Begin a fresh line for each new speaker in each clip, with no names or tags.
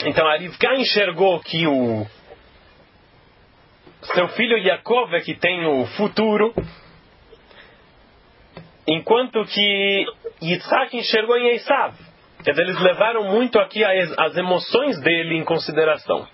Então a Rivka enxergou que o seu filho Yaakov é que tem o futuro, enquanto que Yitzhak enxergou em Esav. Quer dizer, eles levaram muito aqui as emoções dele em consideração.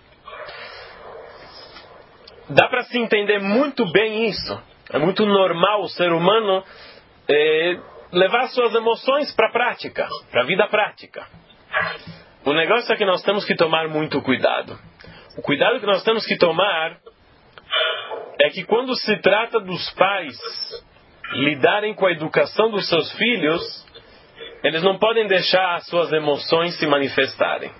Dá para se entender muito bem isso. É muito normal o ser humano levar suas emoções para a prática, para a vida prática. O negócio é que nós temos que tomar muito cuidado. O cuidado que nós temos que tomar é que quando se trata dos pais lidarem com a educação dos seus filhos, eles não podem deixar as suas emoções se manifestarem.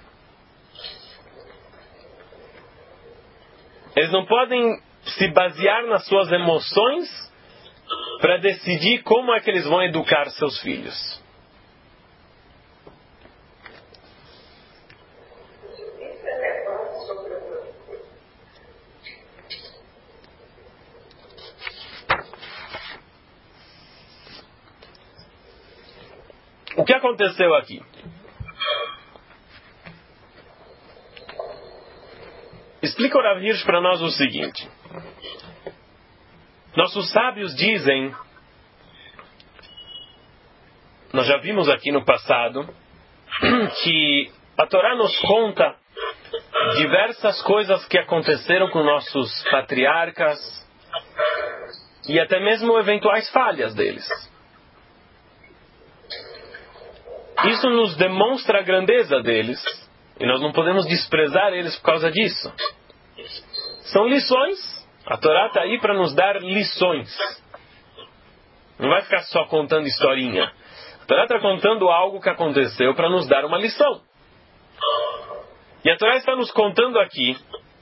Eles não podem se basear nas suas emoções para decidir como é que eles vão educar seus filhos. O que aconteceu aqui? Explica o Rav Hirsch para nós o seguinte. Nossos sábios dizem, nós já vimos aqui no passado, que a Torá nos conta diversas coisas que aconteceram com nossos patriarcas e até mesmo eventuais falhas deles. Isso nos demonstra a grandeza deles e nós não podemos desprezar eles por causa disso. São lições. A Torá está aí para nos dar lições. Não vai ficar só contando historinha. A Torá está contando algo que aconteceu para nos dar uma lição. E a Torá está nos contando aqui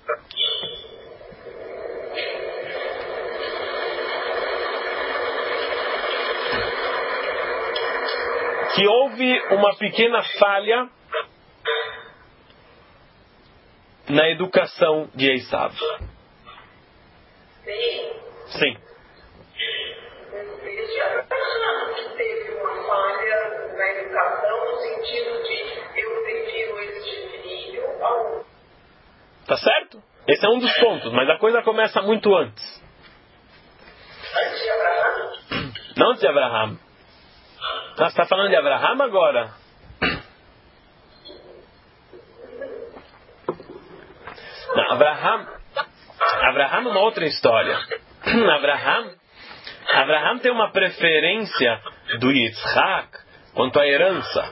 que houve uma pequena falha na educação de Esav. Sim.
Teve uma falha na educação no sentido de eu prefiro este filho ao...
Tá certo? Esse é um dos pontos, mas a coisa começa muito antes.
Antes de Abraão?
Não antes de Abraham. Você está falando de Abraham agora? Não, Abraham é uma outra história. Abraham tem uma preferência do Yitzhak quanto à herança.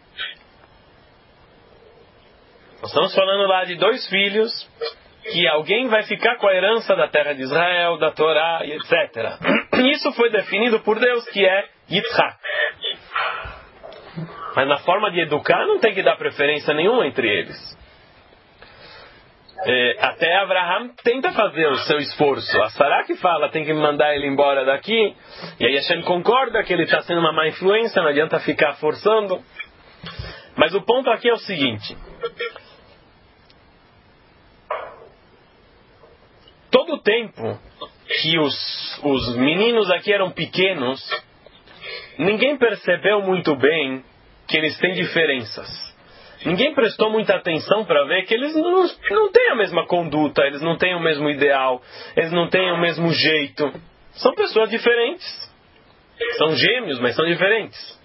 Nós estamos falando lá de dois filhos, que alguém vai ficar com a herança da terra de Israel, da Torá, etc. Isso foi definido por Deus, que é Yitzhak. Mas na forma de educar não tem que dar preferência nenhuma entre eles. Até Abraham tenta fazer o seu esforço. A Sará que fala, tem que mandar ele embora daqui. E aí Hashem concorda que ele está sendo uma má influência, não adianta ficar forçando. Mas o ponto aqui é o seguinte. Todo o tempo que os meninos aqui eram pequenos, ninguém percebeu muito bem que eles têm diferenças. Ninguém prestou muita atenção para ver que eles não têm a mesma conduta, eles não têm o mesmo ideal, eles não têm o mesmo jeito. São pessoas diferentes. São gêmeos, mas são diferentes.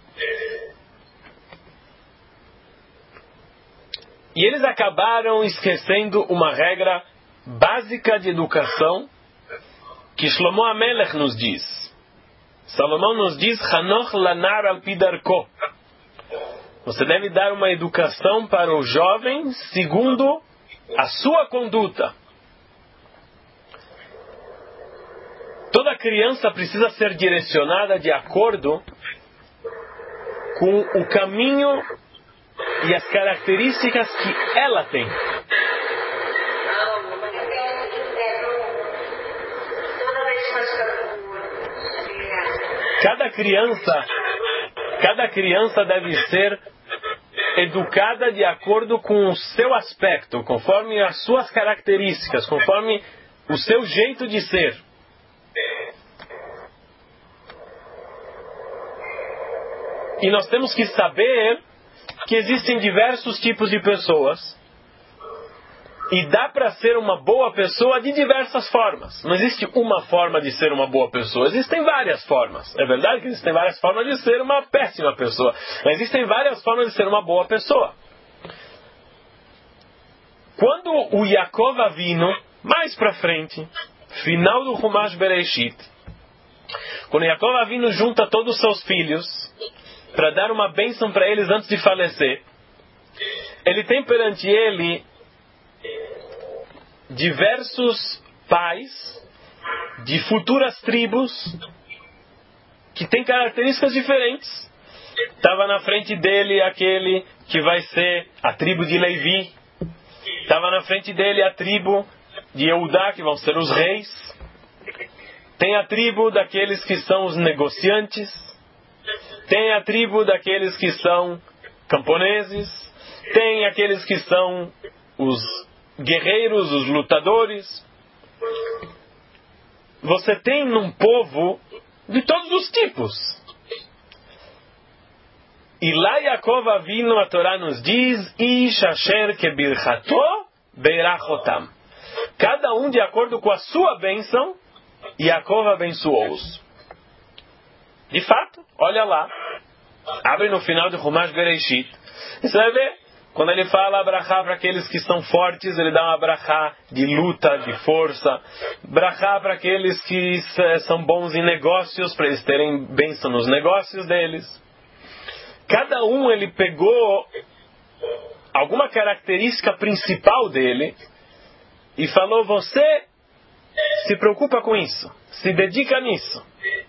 E eles acabaram esquecendo uma regra básica de educação que Shlomo HaMelech nos diz. Salomão nos diz, Hanoch lanar al pi darko. Você deve dar uma educação para o jovem segundo a sua conduta. Toda criança precisa ser direcionada de acordo com o caminho e as características que ela tem. Cada criança deve ser educada de acordo com o seu aspecto, conforme as suas características, conforme o seu jeito de ser. E nós temos que saber que existem diversos tipos de pessoas e dá para ser uma boa pessoa de diversas formas. Não existe uma forma de ser uma boa pessoa. Existem várias formas. É verdade que existem várias formas de ser uma péssima pessoa. Mas existem várias formas de ser uma boa pessoa. Quando o Yaakov Avinu, mais para frente, final do Chumash Bereshit, quando Yaakov Avinu junta todos os seus filhos para dar uma bênção para eles antes de falecer, ele tem perante ele diversos pais de futuras tribos que têm características diferentes. Estava na frente dele aquele que vai ser a tribo de Levi. Estava na frente dele a tribo de Eudá, que vão ser os reis. Tem a tribo daqueles que são os negociantes. Tem a tribo daqueles que são camponeses. Tem aqueles que são os guerreiros, os lutadores. Você tem um povo de todos os tipos. E lá Yaakov Avinu, a Torá nos diz, Ish asher kebirchato beirachotam. Cada um de acordo com a sua bênção, Yaakov abençoou-os. De fato, olha lá, abre no final do Chumash Bereshit, e você vai ver, quando ele fala brachá para aqueles que são fortes, ele dá uma brachá de luta, de força. Brachá para aqueles que são bons em negócios, para eles terem bênção nos negócios deles. Cada um ele pegou alguma característica principal dele e falou, você se preocupa com isso, se dedica nisso.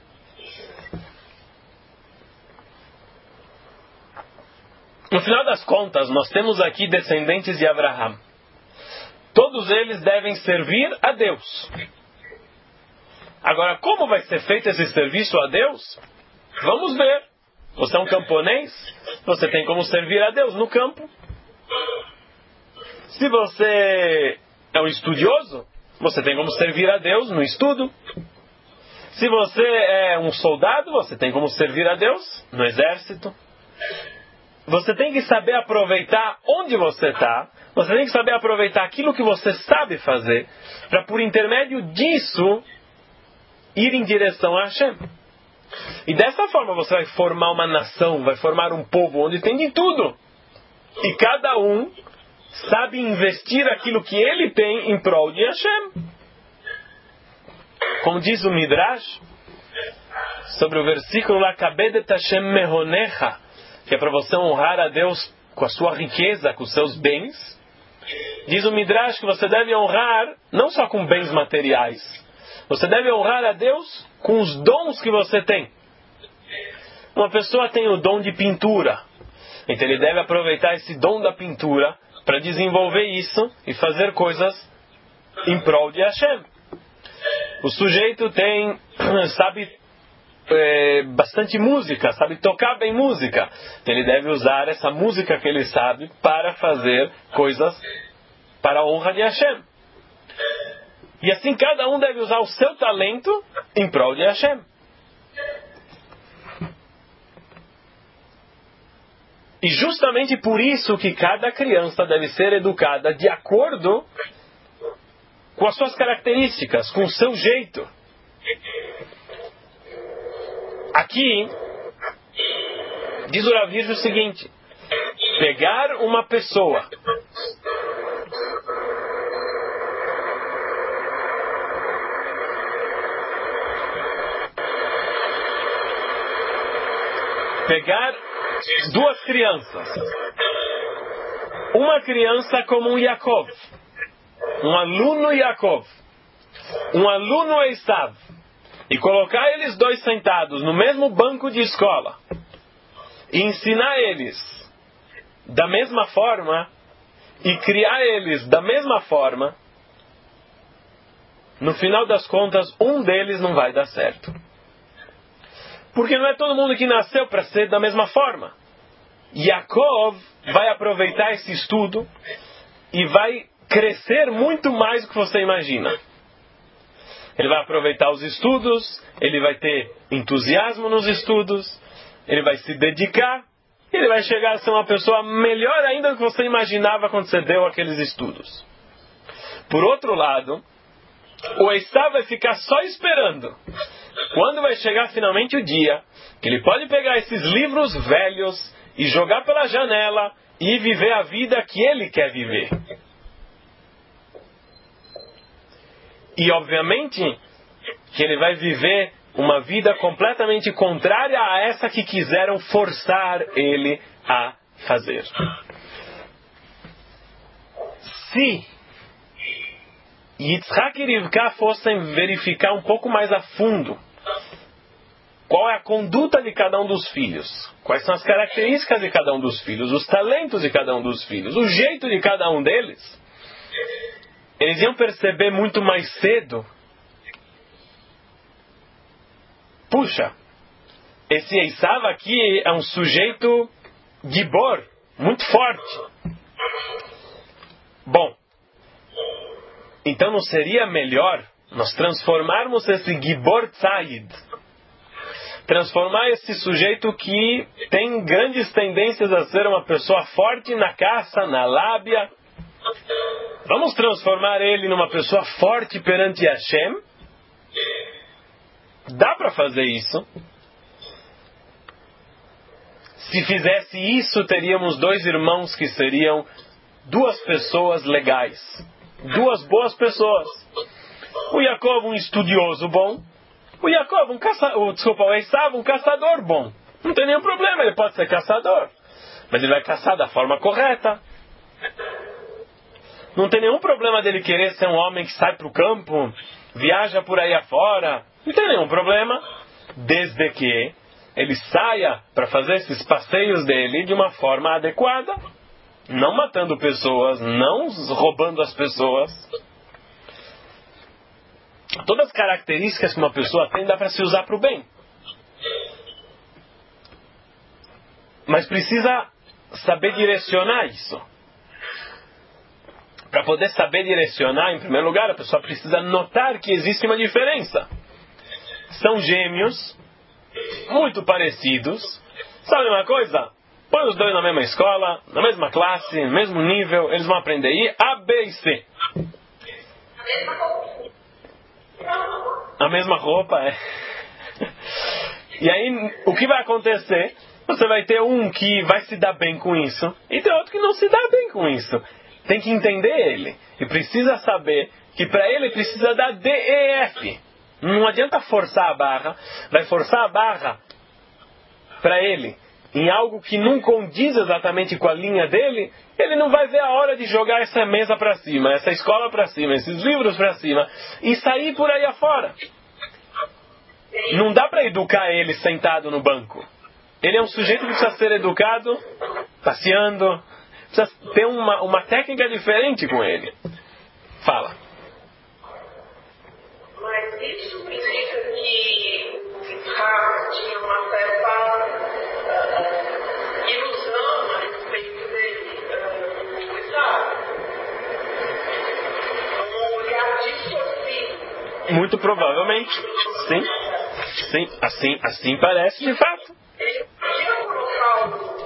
No final das contas, nós temos aqui descendentes de Abraham. Todos eles devem servir a Deus. Agora, como vai ser feito esse serviço a Deus? Vamos ver. Você é um camponês? Você tem como servir a Deus no campo. Se você é um estudioso, você tem como servir a Deus no estudo. Se você é um soldado, você tem como servir a Deus no exército. Você tem que saber aproveitar onde você está. Você tem que saber aproveitar aquilo que você sabe fazer, para por intermédio disso ir em direção a Hashem. E dessa forma você vai formar uma nação, vai formar um povo onde tem de tudo. E cada um sabe investir aquilo que ele tem em prol de Hashem. Como diz o Midrash, sobre o versículo lá, Kabedet Hashem mehonecha, que é para você honrar a Deus com a sua riqueza, com os seus bens. Diz o Midrash que você deve honrar não só com bens materiais. Você deve honrar a Deus com os dons que você tem. Uma pessoa tem o dom de pintura. Então ele deve aproveitar esse dom da pintura para desenvolver isso e fazer coisas em prol de Hashem. O sujeito sabe bastante música, sabe tocar bem música. Então ele deve usar essa música que ele sabe para fazer coisas para a honra de Hashem. E assim cada um deve usar o seu talento em prol de Hashem. E justamente por isso que cada criança deve ser educada de acordo com as suas características, com o seu jeito. Aqui, diz o Rav Hirsch o seguinte, pegar uma pessoa pegar duas crianças, uma criança como um Yaakov, um aluno Yaakov, um aluno Esav, e colocar eles dois sentados no mesmo banco de escola e ensinar eles da mesma forma e criar eles da mesma forma, no final das contas um deles não vai dar certo. Porque não é todo mundo que nasceu para ser da mesma forma. Yaakov vai aproveitar esse estudo e vai crescer muito mais do que você imagina. Ele vai aproveitar os estudos, ele vai ter entusiasmo nos estudos, ele vai se dedicar ele vai chegar a ser uma pessoa melhor ainda do que você imaginava quando você deu aqueles estudos. Por outro lado, o Esav vai ficar só esperando. Quando vai chegar finalmente o dia que ele pode pegar esses livros velhos e jogar pela janela e viver a vida que ele quer viver. E obviamente que ele vai viver uma vida completamente contrária a essa que quiseram forçar ele a fazer. Se Yitzhak e Rivka fossem verificar um pouco mais a fundo qual é a conduta de cada um dos filhos, quais são as características de cada um dos filhos, os talentos de cada um dos filhos, o jeito de cada um deles, eles iam perceber muito mais cedo: puxa, esse Esav aqui é um sujeito gibor, muito forte. Bom, então não seria melhor nós transformarmos esse gibor tzayid, transformar esse sujeito que tem grandes tendências a ser uma pessoa forte na caça, na lábia, vamos transformar ele numa pessoa forte perante Hashem? Dá para fazer isso. Se fizesse isso, teríamos dois irmãos que seriam duas pessoas legais, duas boas pessoas. O Yaakov, um estudioso bom. O Yaakov, o Esav, um caçador bom. Não tem nenhum problema, ele pode ser caçador, mas ele vai caçar da forma correta. Não tem nenhum problema dele querer ser um homem que sai para o campo, viaja por aí afora. Não tem nenhum problema, desde que ele saia para fazer esses passeios dele de uma forma adequada, não matando pessoas, não roubando as pessoas. Todas as características que uma pessoa tem dá para se usar para o bem. Mas precisa saber direcionar isso. Para poder saber direcionar, em primeiro lugar, a pessoa precisa notar que existe uma diferença. São gêmeos, muito parecidos. Sabe uma coisa? Põe os dois na mesma escola, na mesma classe, no mesmo nível, eles vão aprender I, A, B e C. A mesma roupa, é. E aí, o que vai acontecer? Você vai ter um que vai se dar bem com isso, e tem outro que não se dá bem com isso. Tem que entender ele. E precisa saber que para ele precisa dar D, E, F. Não adianta forçar a barra. Vai forçar a barra para ele em algo que não condiz exatamente com a linha dele. Ele não vai ver a hora de jogar essa mesa para cima, essa escola para cima, esses livros para cima e sair por aí afora. Não dá para educar ele sentado no banco. Ele é um sujeito que precisa ser educado passeando. Precisa ter uma técnica diferente com ele. Fala.
Mas isso significa que Yitzhak tinha uma certa ilusão a respeito dele, do Esav. Um olhar distorcido.
Muito provavelmente. Sim. Sim. Assim parece de fato.
Ele podia colocar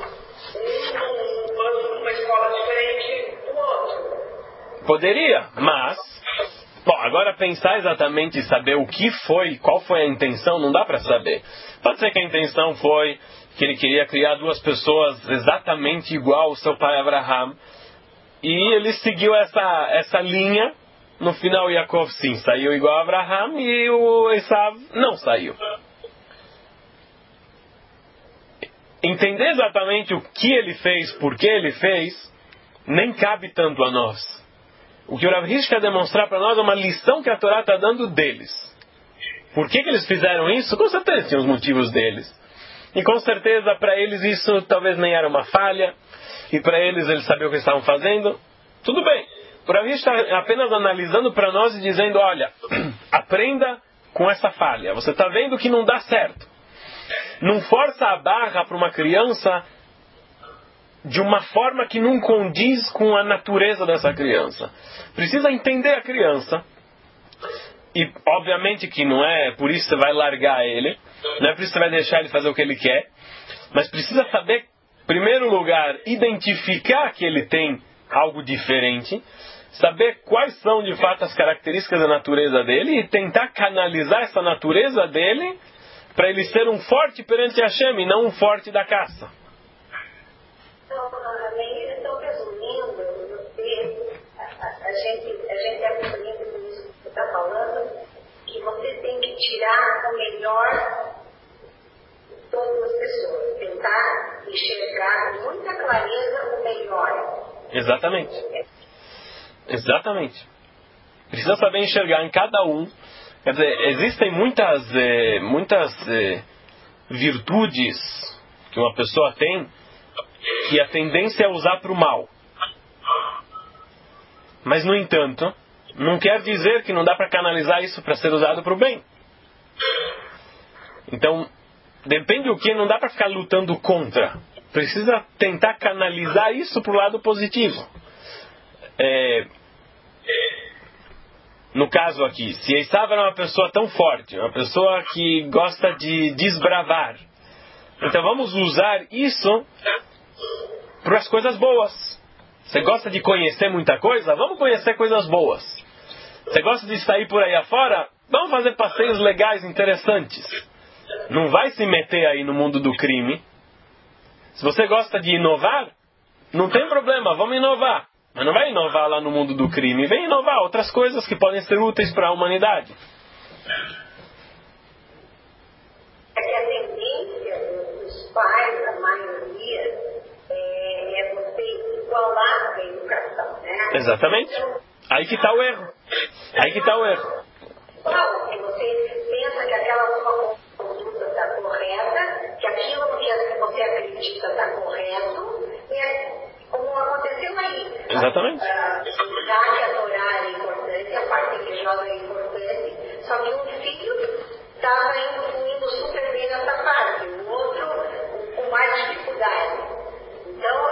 uma escola diferente do outro.
Poderia, mas... Bom, agora pensar exatamente e saber o que foi, qual foi a intenção, não dá para saber. Pode ser que a intenção foi que ele queria criar duas pessoas exatamente igual ao seu pai Abraham. E ele seguiu essa linha. No final, Yaakov sim saiu igual a Abraham e o Esav não saiu. Entender exatamente o que ele fez, por que ele fez, nem cabe tanto a nós. O que o Rav Hirsch quer demonstrar para nós é uma lição que a Torá está dando deles. Por que eles fizeram isso? Com certeza tinham os motivos deles. E com certeza para eles isso talvez nem era uma falha. E para eles sabiam o que estavam fazendo. Tudo bem. O Rav Hirsch está apenas analisando para nós e dizendo, olha, aprenda com essa falha. Você está vendo que não dá certo. Não força a barra para uma criança de uma forma que não condiz com a natureza dessa criança. Precisa entender a criança. E obviamente que não é por isso que você vai largar ele, não é por isso que você vai deixar ele fazer o que ele quer, mas precisa saber em primeiro lugar, identificar que ele tem algo diferente, saber quais são de fato as características da natureza dele e tentar canalizar essa natureza dele para ele ser um forte perante Hashem e não um forte da caça.
Então, eles estão resumindo, a gente aprende com isso que você está falando, que você tem que tirar o melhor de todas as pessoas, tentar enxergar com muita clareza o melhor.
Exatamente. Exatamente. Precisa saber enxergar em cada um. Quer dizer, existem muitas virtudes que uma pessoa tem que a tendência é usar para o mal. Mas, no entanto, não quer dizer que não dá para canalizar isso para ser usado para o bem. Então, depende do que, não dá para ficar lutando contra. Precisa tentar canalizar isso para o lado positivo. No caso aqui, se Esav era uma pessoa tão forte, uma pessoa que gosta de desbravar, então vamos usar isso para as coisas boas. Você gosta de conhecer muita coisa? Vamos conhecer coisas boas. Você gosta de sair por aí afora? Vamos fazer passeios legais, interessantes. Não vai se meter aí no mundo do crime. Se você gosta de inovar, não tem problema, vamos inovar. Mas não vai inovar lá no mundo do crime. Vem inovar outras coisas que podem ser úteis para a humanidade.
É que a tendência dos pais, a maioria, é você igualar a educação, né?
Exatamente. Aí que está o erro. Aí que está o erro.
Se você pensa que aquela conduta está correta, que aquilo que você acredita está correto, como aconteceu aí.
Exatamente.
Já que a Torá é importante, a parte religiosa é importante, só que um filho estava indo super bem nessa parte, o outro com mais dificuldade. Então,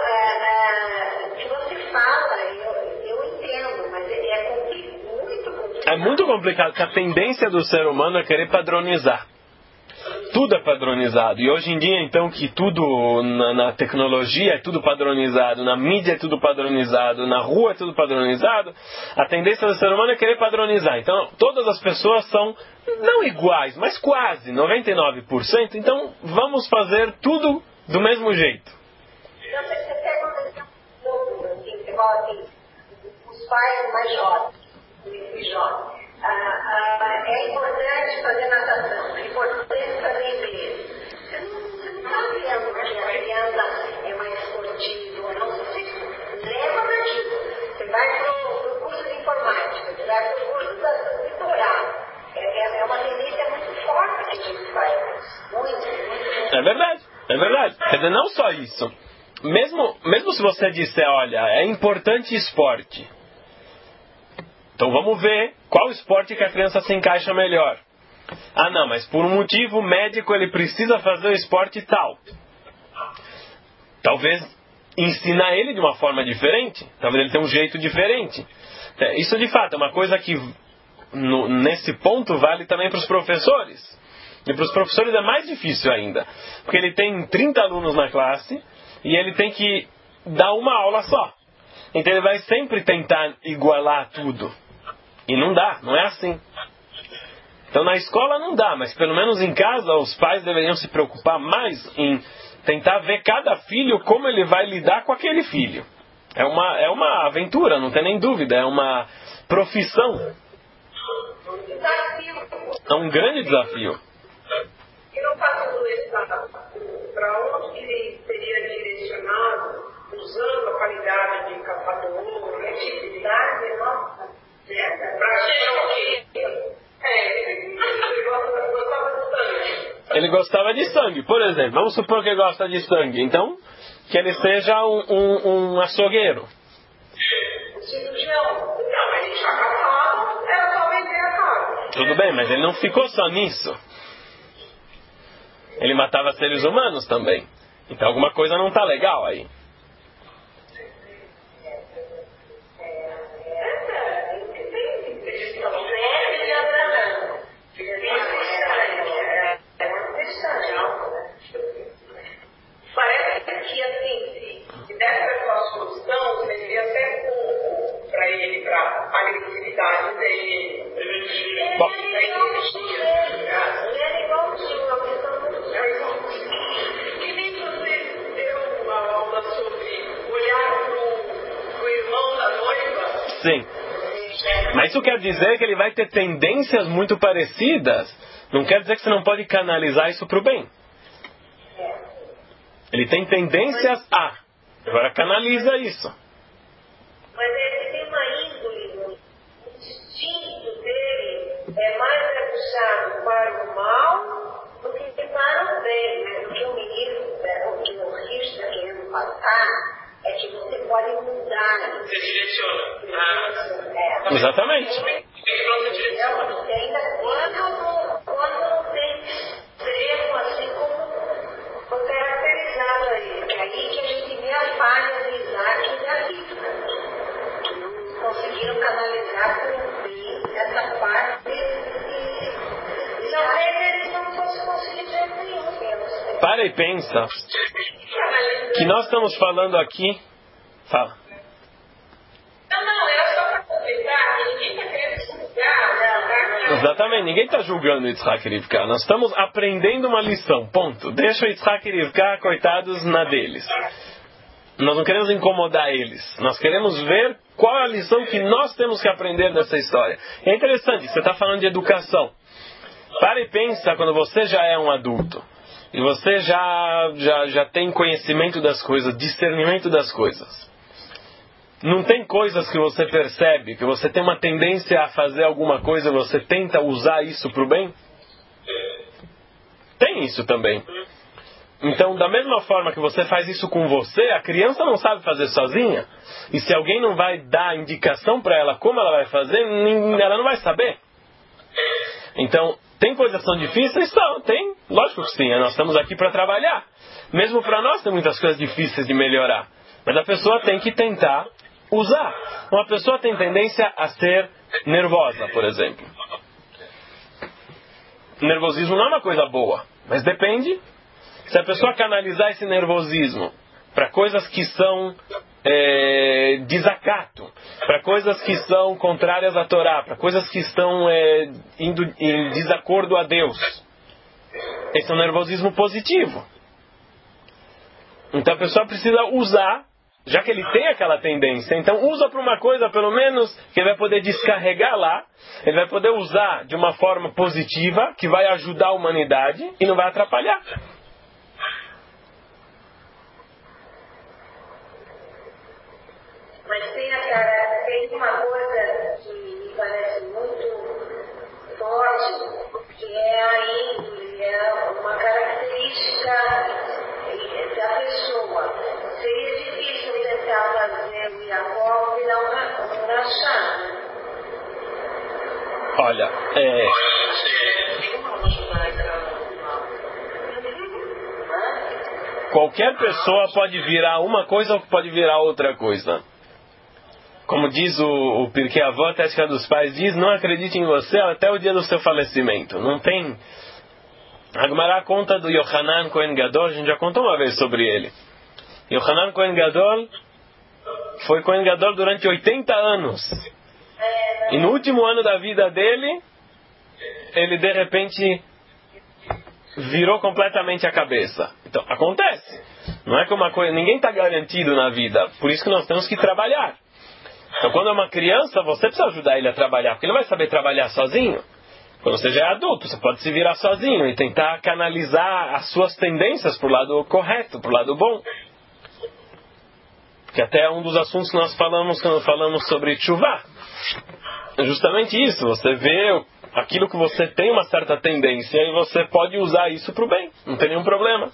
o que você fala, eu entendo, mas muito complicado.
É muito complicado, porque a tendência do ser humano é querer padronizar. Tudo é padronizado. E hoje em dia, então, que tudo na tecnologia é tudo padronizado, na mídia é tudo padronizado, na rua é tudo padronizado, a tendência do ser humano é querer padronizar. Então, todas as pessoas são, não iguais, mas quase, 99%. Então, vamos fazer tudo do mesmo jeito.
Então, você pega um exemplo, assim, igual assim, os pais mais jovens, é importante fazer natação, é importante fazer inglês. Você não está vendo que a criança é mais esportiva, não. Você leva naquilo. Você vai para o curso de informática, você vai para o curso de Torá. É uma tendência muito forte que a gente faz. Muito.
É verdade, é verdade. Quer dizer, não só isso. Mesmo se você disser, olha, é importante esporte. Então vamos ver qual esporte que a criança se encaixa melhor. Ah, não, mas por um motivo médico ele precisa fazer o esporte tal. Talvez ensinar ele de uma forma diferente. Talvez ele tenha um jeito diferente. Isso de fato é uma coisa que nesse ponto vale também para os professores. E para os professores é mais difícil ainda. Porque ele tem 30 alunos na classe e ele tem que dar uma aula só. Então ele vai sempre tentar igualar tudo. E não dá, não é assim. Então na escola não dá, mas pelo menos em casa os pais deveriam se preocupar mais em tentar ver cada filho como ele vai lidar com aquele filho. É uma aventura, não tem nem dúvida, é uma profissão. É um grande desafio.
E no caso do Estado, para onde ele seria direcionado, usando a qualidade de caçador, criatividade, nossa,
ele gostava de sangue, por exemplo. Vamos supor que ele gosta de sangue. Então, que ele seja um açougueiro.
Não, ele já caçava, era só vender a carne.
Tudo bem, mas ele não ficou só nisso. Ele matava seres humanos também. Então alguma coisa não está legal aí.
Parece que assim,
Sim. Mas isso quer dizer que ele vai ter tendências muito parecidas. Não quer dizer que você não pode canalizar isso para o bem. Ele tem tendências a. Agora canaliza isso.
Mas ele tem uma índole, o instinto dele é mais puxado para o mal do que para o bem, né? O que o menino, o que o Rio está querendo passar é que você pode mudar.
Você direciona.
Exatamente.
Você ainda quando não tem extremo assim como caracterizado aí. É aí que a gente vê a falha de Isaac e da Rita. Que não conseguiram canalizar para o bem essa parte e talvez eles não fossem conseguir ter nenhum.
Para e pensa que nós estamos falando aqui. Fala.
Não, era só para completar, que ninguém está querendo julgar.
Exatamente, ninguém está julgando Yitzhak e Rivka. Nós estamos aprendendo uma lição, ponto. Deixa o Yitzhak e Rivka, coitados, na deles. Nós não queremos incomodar eles. Nós queremos ver qual é a lição que nós temos que aprender dessa história. É interessante, você está falando de educação. Para e pensa quando você já é um adulto. E você já tem conhecimento das coisas, discernimento das coisas. Não tem coisas que você percebe, que você tem uma tendência a fazer alguma coisa e você tenta usar isso para o bem? Tem isso também. Então, da mesma forma que você faz isso com você, a criança não sabe fazer sozinha. E se alguém não vai dar indicação para ela como ela vai fazer, ela não vai saber. Então, tem coisas que são difíceis? Tem. Lógico que sim. Nós estamos aqui para trabalhar. Mesmo para nós tem muitas coisas difíceis de melhorar. Mas a pessoa tem que tentar usar. Uma pessoa tem tendência a ser nervosa, por exemplo. Nervosismo não é uma coisa boa. Mas depende. Se a pessoa canalizar esse nervosismo para coisas que são desacato, para coisas que são contrárias à Torá, para coisas que estão indo em desacordo a Deus, esse é um nervosismo positivo. Então a pessoa precisa usar, já que ele tem aquela tendência, então usa para uma coisa pelo menos que ele vai poder descarregar lá, ele vai poder usar de uma forma positiva, que vai ajudar a humanidade e não vai atrapalhar.
Mas tem uma coisa que me parece muito forte, que é a índole, é uma característica da pessoa. Seria difícil tentar fazer o Jacob virar um rachado.
Olha, qualquer pessoa pode virar uma coisa ou pode virar outra coisa. Como diz o Pirkei Avot, a Ética dos Pais diz, não acredite em você até o dia do seu falecimento. Não tem... A Gemara conta do Yohanan Cohen Gadol, a gente já contou uma vez sobre ele. Yohanan Cohen Gadol foi Cohen Gadol durante 80 anos. E no último ano da vida dele, ele de repente virou completamente a cabeça. Então, acontece. Não é que uma coisa... Ninguém está garantido na vida. Por isso que nós temos que trabalhar. Então, quando é uma criança, você precisa ajudar ele a trabalhar, porque ele não vai saber trabalhar sozinho. Quando você já é adulto, você pode se virar sozinho e tentar canalizar as suas tendências para o lado correto, para o lado bom. Que até é um dos assuntos que nós falamos quando falamos sobre Teshuvah. É justamente isso, você vê aquilo que você tem uma certa tendência e você pode usar isso para o bem, não tem nenhum problema.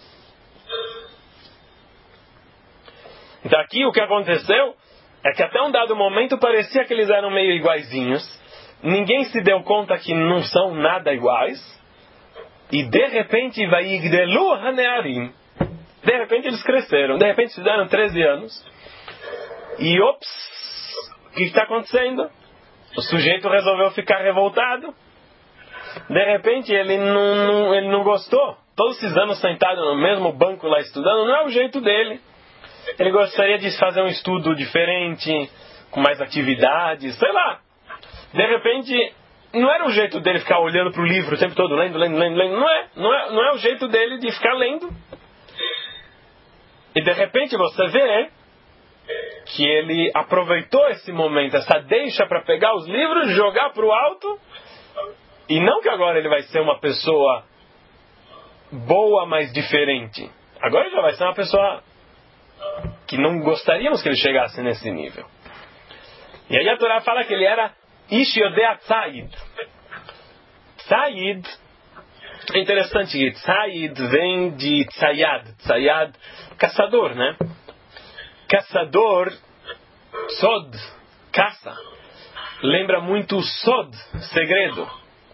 Então aqui o que aconteceu é que até um dado momento parecia que eles eram meio iguaizinhos. Ninguém se deu conta que não são nada iguais. E de repente vai Yigdelu Hanearim. De repente eles cresceram. De repente fizeram 13 anos. E ops, o que está acontecendo? O sujeito resolveu ficar revoltado. De repente ele não gostou. Todos esses anos sentado no mesmo banco lá estudando, não é o jeito dele. Ele gostaria de fazer um estudo diferente, com mais atividades, sei lá. De repente, não era o jeito dele ficar olhando para o livro o tempo todo, lendo. Não é o jeito dele de ficar lendo. E de repente você vê que ele aproveitou esse momento, essa deixa para pegar os livros, jogar para o alto, e não que agora ele vai ser uma pessoa boa, mas diferente. Agora ele já vai ser uma pessoa que não gostaríamos que ele chegasse nesse nível. E aí a Torá fala que ele era Ish Yodea Tzayid. Tzayid, é interessante que Tzayid vem de Tzayad. Tzayad, caçador, né? Caçador, Sod, caça. Lembra muito Sod, segredo.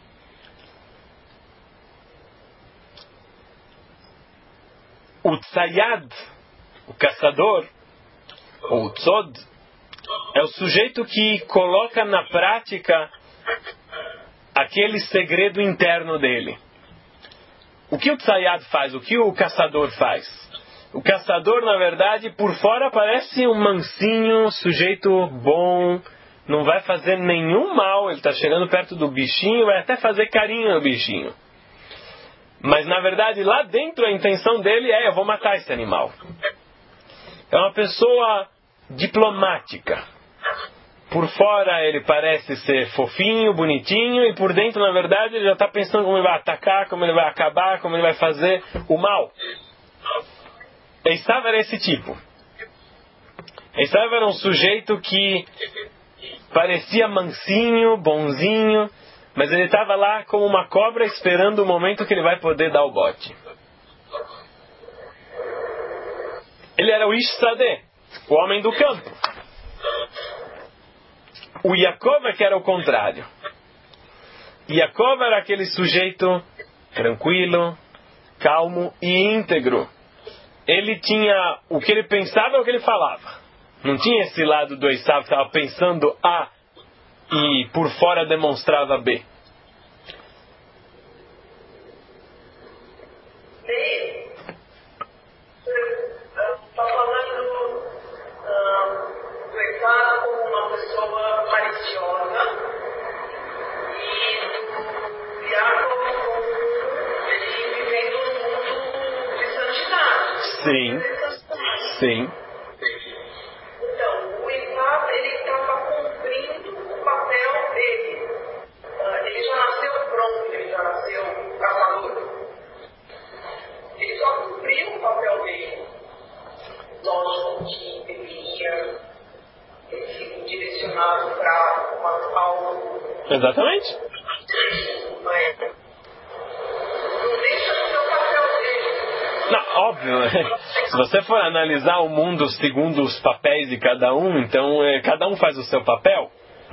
O Tzayad, o caçador, ou o Tzod, é o sujeito que coloca na prática aquele segredo interno dele. O que o Tzayad faz? O que o caçador faz? O caçador, na verdade, por fora parece um mansinho, sujeito bom, não vai fazer nenhum mal, ele está chegando perto do bichinho, vai até fazer carinho no bichinho. Mas, na verdade, lá dentro a intenção dele é: eu vou matar esse animal. É uma pessoa diplomática. Por fora ele parece ser fofinho, bonitinho, e por dentro, na verdade, ele já está pensando como ele vai atacar, como ele vai acabar, como ele vai fazer o mal. Esav era esse tipo. Esav era um sujeito que parecia mansinho, bonzinho, mas ele estava lá como uma cobra esperando o momento que ele vai poder dar o bote. Ele era o Ish Sadeh, o homem do campo. O Yaakov é que era o contrário. Yaakov era aquele sujeito tranquilo, calmo e íntegro. Ele tinha o que ele pensava e o que ele falava. Não tinha esse lado do Esav que estava pensando A e por fora demonstrava B.
Está falando do Esav como uma pessoa maliciosa e do Yaakov como ele vivendo um mundo de santidade.
Sim, sim.
Então, o Esav, ele estava cumprindo o papel dele. Ele já nasceu pronto, ele já nasceu caçador. Ele só cumpriu o papel dele. Lógico que deveria ter sido direcionado para algo.
Exatamente.
Mas não deixa de ser o papel dele.
Não, óbvio, né? Se você for analisar o mundo segundo os papéis de cada um, então cada um faz o seu papel.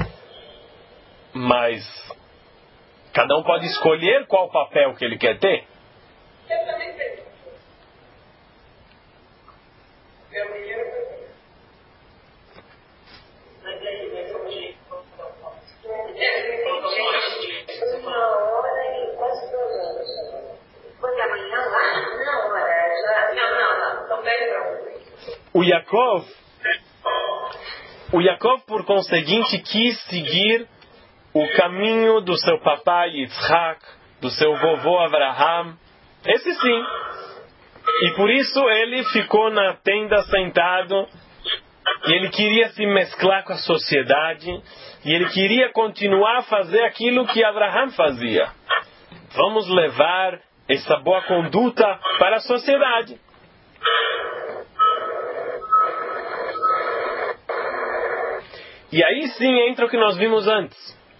Mas cada um pode escolher qual papel que ele quer ter.
Eu também sei. Eu me mas aí, mas hoje,
Uma hora e quase 2 horas. Foi da manhã lá? Não,
não, são 10 horas.
O Yaakov, por conseguinte, quis seguir o caminho do seu papai Yitzhak, do seu vovô Abraham. Esse sim. E por isso ele ficou na tenda sentado, e ele queria se mesclar com a sociedade, e ele queria continuar a fazer aquilo que Abraham fazia. Vamos levar essa boa conduta para a sociedade. E aí sim entra o que nós vimos antes.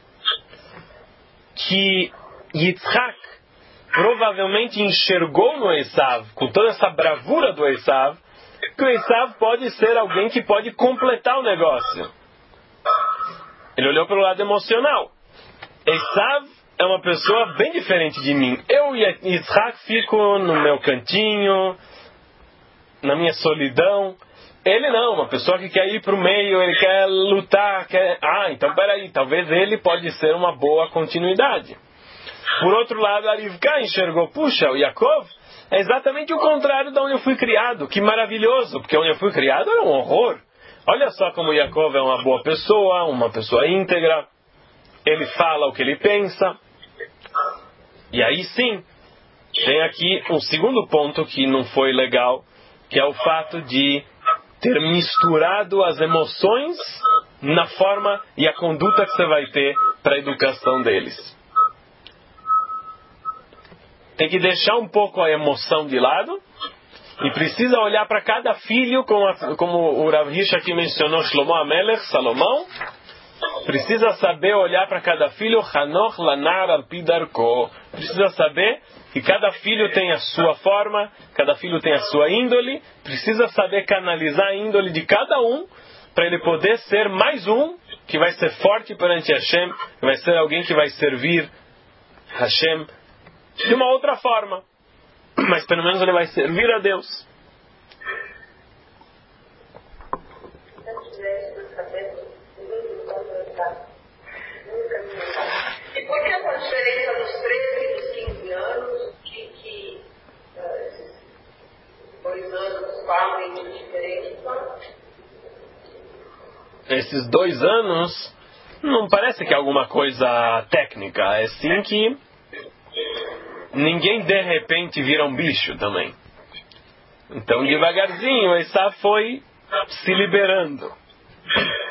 Que Yitzhak provavelmente enxergou no Esav, com toda essa bravura do Esav, que o Esav pode ser alguém que pode completar o negócio. Ele olhou pelo lado emocional. Esav é uma pessoa bem diferente de mim. Eu e Yitzhak fico no meu cantinho, na minha solidão. Ele não, uma pessoa que quer ir para o meio, ele quer lutar, quer... então peraí, talvez ele pode ser uma boa continuidade. Por outro lado, a Rivka enxergou, puxa, o Yaakov é exatamente o contrário de onde eu fui criado. Que maravilhoso, porque onde eu fui criado era um horror. Olha só como o Yaakov é uma boa pessoa, uma pessoa íntegra. Ele fala o que ele pensa. E aí sim, tem aqui um segundo ponto que não foi legal, que é o fato de ter misturado as emoções na forma e a conduta que você vai ter para a educação deles. Tem que deixar um pouco a emoção de lado e precisa olhar para cada filho, como o Rav Hirsch aqui mencionou, Shlomo HaMelech, Salomão. Precisa saber olhar para cada filho, Hanoch Lanar Alpi Darko. Precisa saber que cada filho tem a sua forma, cada filho tem a sua índole. Precisa saber canalizar a índole de cada um para ele poder ser mais um que vai ser forte perante Hashem, que vai ser alguém que vai servir Hashem de uma outra forma. Mas pelo menos ele vai servir a Deus.
E por que essa diferença dos 13 e dos 15 anos, que esses 2 anos fazem de diferença?
Esses 2 anos não parece que é alguma coisa técnica. É sim que ninguém de repente vira um bicho também. Então devagarzinho Esaú foi se liberando.